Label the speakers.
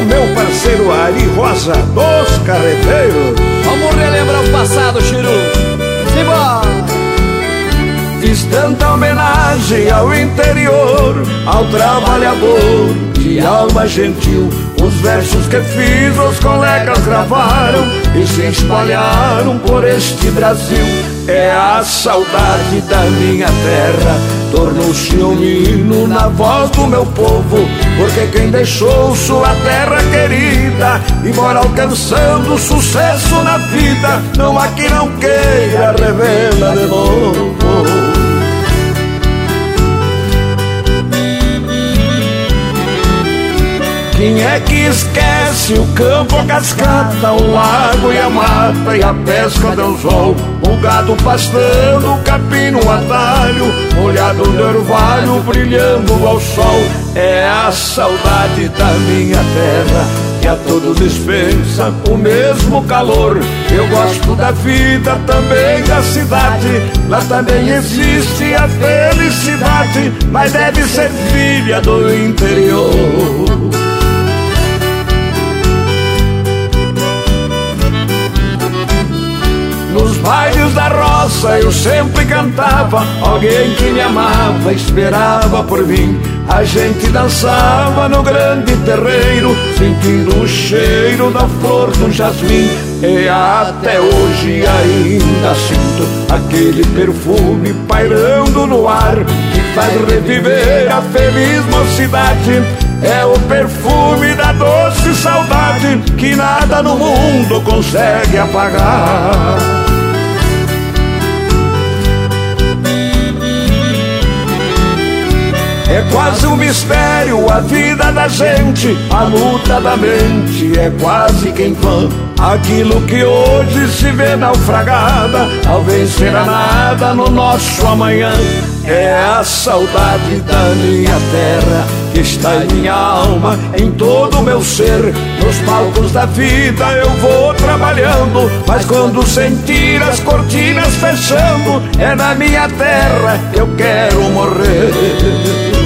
Speaker 1: o meu parceiro Ari Rosa dos Carreteiros.
Speaker 2: Vamos relembrar o passado, Chiru. Simbora!
Speaker 1: Fiz tanta homenagem ao interior, ao trabalhador de alma gentil. Os versos que fiz os colegas gravaram e se espalharam por este Brasil. É a saudade da minha terra, tornou-se um hino na voz do meu povo. Porque quem deixou sua terra querida e mora alcançando sucesso na vida, não há quem não queira revê-la de novo. Quem é que esquece o campo, a cascata, o lago e a mata e a pesca do anzol? O gado pastando, o capim no atalho, molhado no orvalho, brilhando ao sol. É a saudade da minha terra que a todos dispensa o mesmo calor. Eu gosto da vida, também da cidade. Lá também existe a felicidade, mas deve ser filha do interior. Nos bailes da roça eu sempre cantava, alguém que me amava esperava por mim. A gente dançava no grande terreiro, sentindo o cheiro da flor do jasmim. E até hoje ainda sinto aquele perfume pairando no ar, que faz reviver a feliz mocidade. É o perfume da doce saudade que nada no mundo consegue apagar. É quase um mistério a vida da gente, a luta da mente é quase que em vão. Aquilo que hoje se vê naufragada, ao vencer a nada no nosso amanhã. É a saudade da minha terra que está em minha alma, em todo o meu ser. Nos palcos da vida eu vou trabalhando, mas quando sentir as cortinas fechando, é na minha terra que eu quero morrer.